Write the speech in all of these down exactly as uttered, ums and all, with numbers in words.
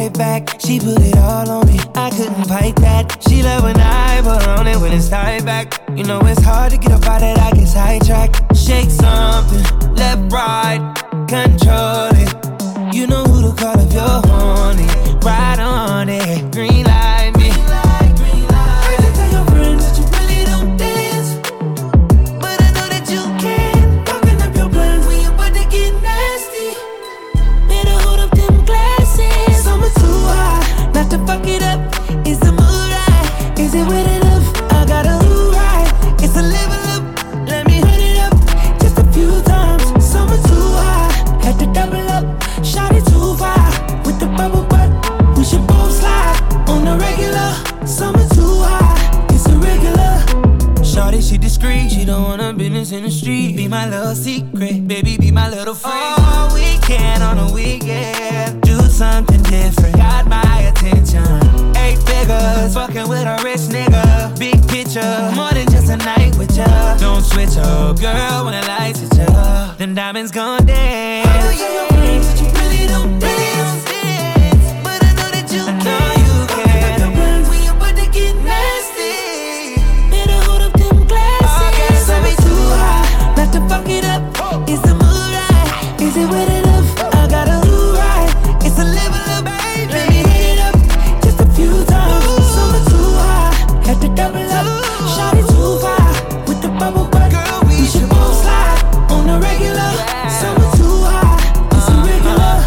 right back. She put it all on me, I couldn't fight that. She love when I put on it when it's tied back. You know it's hard to get up out that I get sidetracked. Shake something, left, right, control it. You know who to call if you're horny. Ride on it, green light me. Heard you tell your friends that you really don't dance, but I know that you can. Fucking up your plans when you about to get nasty. Better hold up them glasses. Summer too hot, not to fuck it up. Is the mood right? Is it wet enough? I got a hood right. It's a level up. Let me hit it up just a few times. Summer too hot, had to double up. Shot it too far with the bubble butt. We should both slide on the regular. Summer too hot, it's a regular. Shorty, she discreet, she don't want her business in the street. Be my little secret, baby, be my little freak. All weekend on a weekend, do something different. Got my attention. Eight figures, fucking with a rich nigga. Big picture, more than just a night with ya. Don't switch up, girl, when the lights hit ya. Them diamonds gon' dance. Oh, yeah, yeah, you really don't dance, but I know that you I can. Know you can. When you about to get nasty, better hold up them glasses. Summer too hot, not to fuck it up. Is the mood right? Is it wet enough? I got a hood right. It's a level up, baby. Let me hit it up just a few times. Summer too hot, had to double up. Shot it too far with the bubble butt. Girl, we, we should both slide on the regular. Summer too hot, it's a regular.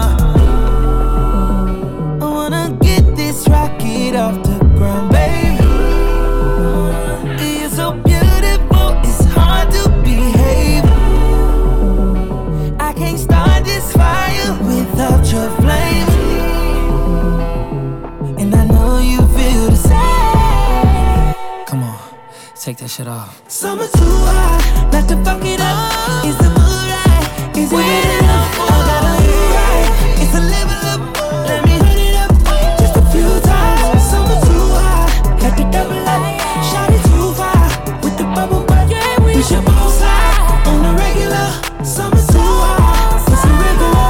I wanna get this rocket off the ground, baby. You're so beautiful, it's hard to behave. I can't start this fire without your flame, and I know you feel the same. Come on, take that shit off. Summer too hot, not to fuck it up. Is the mood right? Is it wet enough? I got a hood right. It's a level up. Let me hit it up just a few times. Summer too hot, had to double up. Shot it too far with the bubble butt. We should both slide on the regular. Summer too hot, it's a regular.